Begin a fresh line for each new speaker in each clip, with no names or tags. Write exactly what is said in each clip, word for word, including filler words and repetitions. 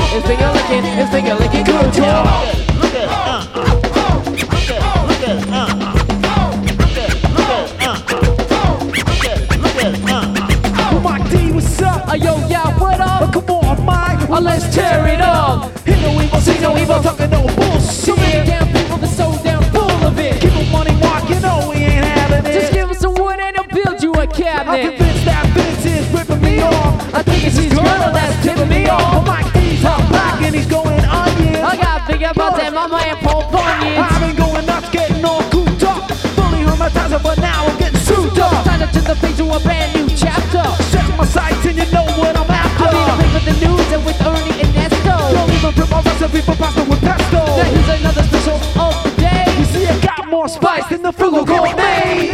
It's finger licking, it's finger licking good, y'all.
Look at it, uh, uh. Look at it, look at it, uh, uh. Look at it, look at it, uh, uh. Look at it, look at it, uh, uh.
Well, Mike D, what's up?
Uh, yo, yeah, what up?
Oh, come on, Mike.
Uh, let's tear it up.
Hear no evil, see no evil, talking no bullshit.
So many damn people that's so damn full of it.
Give 'em money, Mark, you know we ain't having it.
Just give us some wood and they'll build you a
I'm
cabinet.
convinced that Vince is ripping me off.
I think it's his girl that's tipping me
Well,
off.
Mike D's hot back and he's going onion.
I got bigger butts than my man Paul Bunyan.
I've been going nuts, getting all cooped up. Fully hermetized, but now I'm getting suited up.
Sign up to the page to a brand new chapter.
Set my sights and you know what I'm after.
I'll be the play for the news and with Ernie and Nesto.
Don't even prep my recipe for pasta with pesto.
Now here's another special of the day.
You see, I got more spice than the Frugal Gourmet.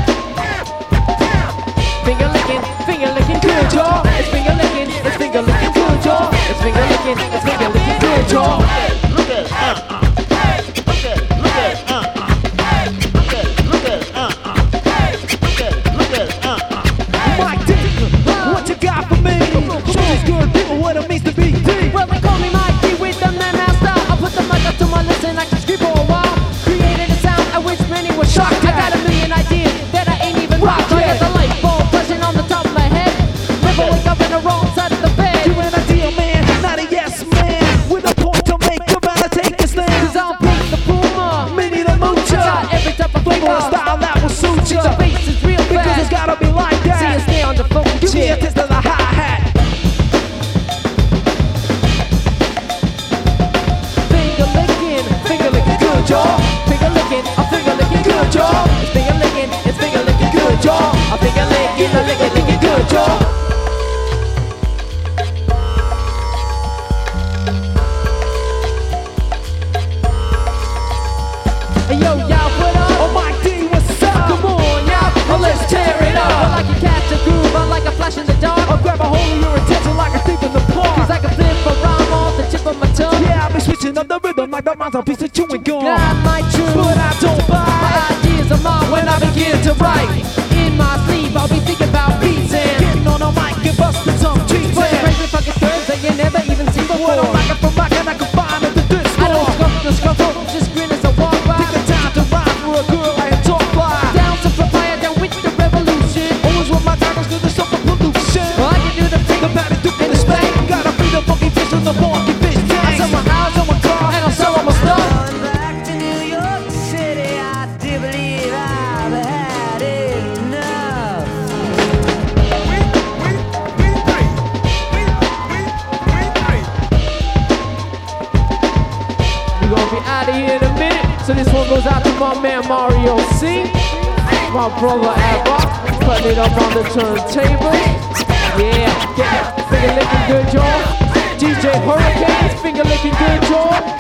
Finger licking, finger licking good, y'all. It's finger licking, it's finger licking good, y'all. It's finger licking, it's finger licking good, y'all.
Look at it, uh, uh. Look at it, look at it, uh, uh. Look at it, look at it, uh, uh. Look at it, look at it, uh, uh.
Mike D, what you got for me? Show these good people what it means to be D.
Well, they call me Mike D with the man master. I put the mic up to my lips and I can scream for a while. Created a sound at which many were shocked. I got a million ideas that I ain't even rocked. I got the light bulb flashing on the top of my head. Never wake up in the wrong side of the bed.
You an ideal man, not a yes man. With a point to make, you better take a stand.
Cause I'll beat the Puma.
Mini the
I got
moocher.
every type of
Flavor
flavor.
and style that will suit
The
you.
bass is real
Because it's
fast.
gotta be like
See us
that.
stay on the phone
Give me a
shit.
taste of the hi-hat.
Finger licking, finger licking good, y'all. Finger licking, a finger licking good, y'all. It's finger licking, it's finger licking good, y'all. A finger licking, a licking, licking good, y'all. Hey yo, y'all, what up?
Oh, Mike D, what's up?
Come on, y'all, oh, let's tear it up. I like a catch a groove, I like a flash in the dark.
I'll grab a hold of your attention like a thief in the
Cause
park.
I can flip a rhyme off the tip of my tongue.
Yeah, I'll be switching up the rhythm like the rhymes on piece of chewing gum.
Not my truth,
But I don't
my
buy.
ideas are mine when I begin to write. In my sleep, I'll be thinking about beats and
Getting on a mic and busting some cheese.
playing crazy fucking thirds that you never even seen before.
What a mic from mic and I can find at the disc
I don't
store.
scuff the scuffle, just grin as I walk by.
Take the time to rhyme for a girl I am talk fly.
Down to papaya, down with the revolution.
Always with my diamonds cause there's some pollution.
I can do the thing
The
about
patty duke in the spank. Gotta feed the funky fish in the funky fish
I
tank.
sell my house, sell my car, and I'll sell all my stuff.
Back to New York City, I do believe I've had enough.
We're gonna be out of here in a minute. So this one goes out to my man Mario C. My brother Abba, putting it up on the turntable. Yeah, get it. Finger licking good, y'all. D J Hurricanes, finger licking good, y'all.